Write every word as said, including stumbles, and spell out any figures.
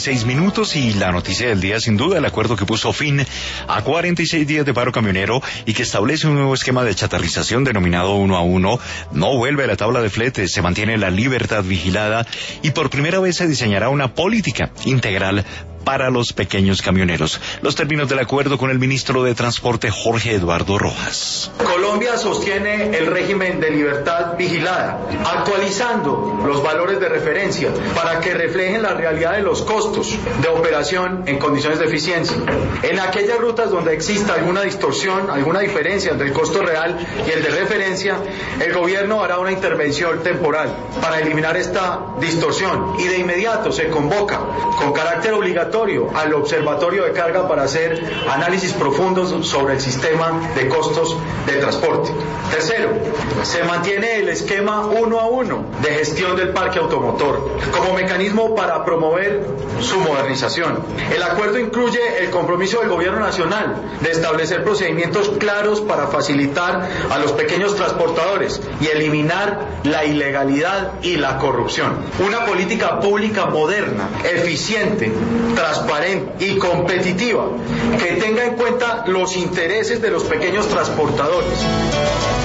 veintiséis minutos y la noticia del día, sin duda, el acuerdo que puso fin a cuarenta y seis días de paro camionero y que establece un nuevo esquema de chatarrización denominado uno a uno, no vuelve a la tabla de fletes, se mantiene la libertad vigilada y por primera vez se diseñará una política integral para los pequeños camioneros. Los términos del acuerdo con el ministro de Transporte, Jorge Eduardo Rojas. Colombia sostiene el régimen de libertad vigilada, actualizando los valores de referencia para que reflejen la realidad de los costos de operación en condiciones de eficiencia. En aquellas rutas donde exista alguna distorsión, alguna diferencia entre el costo real y el de referencia, el gobierno hará una intervención temporal para eliminar esta distorsión y de inmediato se convoca con carácter obligatorio al observatorio de carga para hacer análisis profundos sobre el sistema de costos de transporte. Tercero, se mantiene el esquema uno a uno de gestión del parque automotor como mecanismo para promover su modernización. El acuerdo incluye el compromiso del gobierno nacional de establecer procedimientos claros para facilitar a los pequeños transportadores y eliminar la ilegalidad y la corrupción. Una política pública moderna, eficiente, transparente y competitiva que tenga en cuenta los intereses de los pequeños transportadores.